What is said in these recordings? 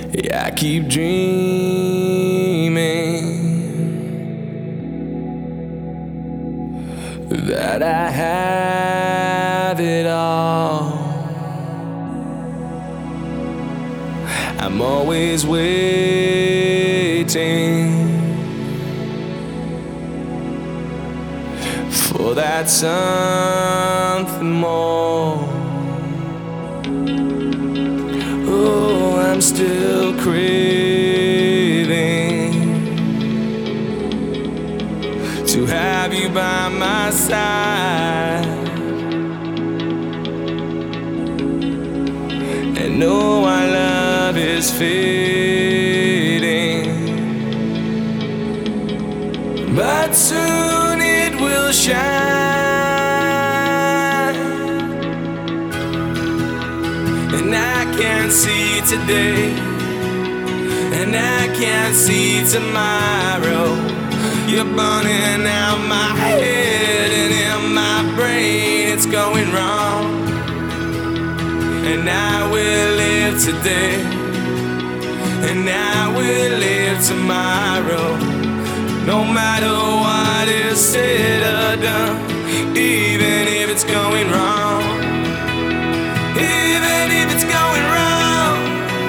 Yeah, I keep dreaming that I have it all. I'm always waiting for that something more. Oh, I'm still craving to have you by my side, and know our love is fading, but soon it will shine. And I can't see today, and I can't see tomorrow. You're burning out my head, and in my brain it's going wrong. And I will live today, and I will live tomorrow, no matter what is said or done, even if it's going wrong. Even if it's going wrong,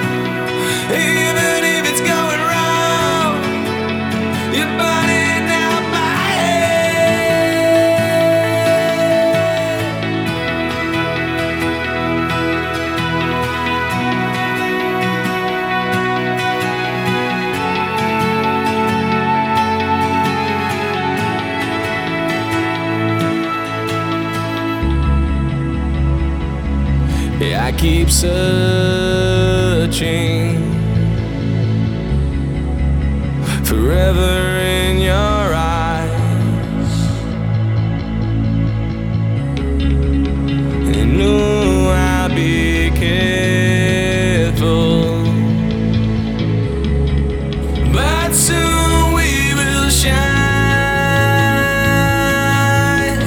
even if it's going wrong, you're burning out my Yeah, I keep searching forever in your eyes, and know I'll be careful, but soon we will shine.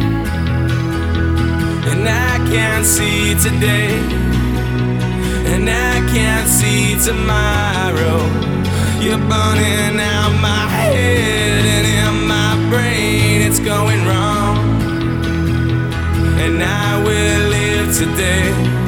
And I can't see today, and I can't see tomorrow. You're burning out my head, and in my brain it's going wrong. And I will live today,